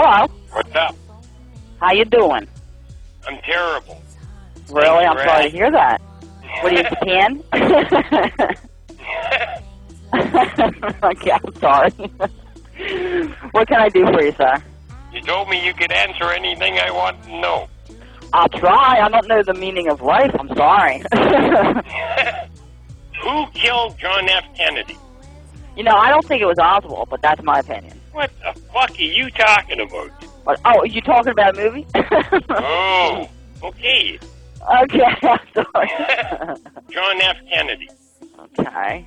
Hello. What's up? How you doing? I'm terrible. Really? I'm sorry to hear that. What are you, Japan? Okay, I'm sorry. What can I do for you, sir? You told me you could answer anything I want to know. I'll try. I don't know the meaning of life. I'm sorry. Who killed John F. Kennedy? You know, I don't think it was Oswald, but that's my opinion. What the fuck are you talking about? But, oh, you talking about a movie? Oh, okay. Okay, I'm sorry. John F. Kennedy. Okay.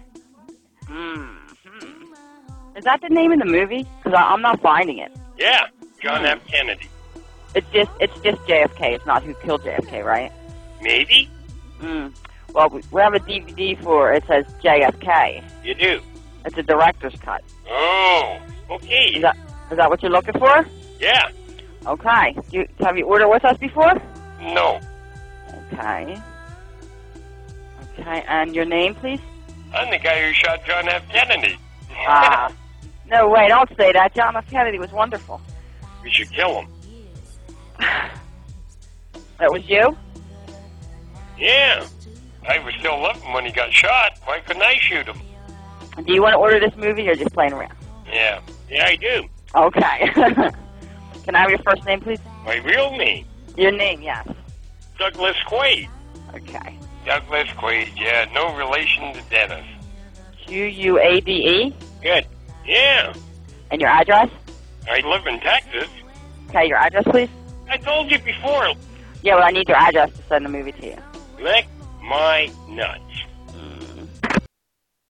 Is that the name of the movie? Because I'm not finding it. Yeah, John F. Kennedy. It's just JFK. It's not who killed JFK, right? Maybe? Well, we have a DVD for it says JFK. You do? It's a director's cut. Oh, okay. Is that what you're looking for? Yeah. Okay. Have you ordered with us before? No. Okay. Okay, and your name, please? I'm the guy who shot John F. Kennedy. No, wait, don't say that. John F. Kennedy was wonderful. We should kill him. That was you? Yeah. I was still living when he got shot. Why couldn't I shoot him? Do you want to order this movie or just playing around? Yeah. Yeah, I do. Okay. Can I have your first name, please? My real name? Your name, yes. Douglas Quaid. Okay. Douglas Quaid, yeah. No relation to Dennis. Quade? Good. Yeah. And your address? I live in Texas. Okay, your address, please? I told you before. Yeah, well, I need your address to send the movie to you. Lick my nuts.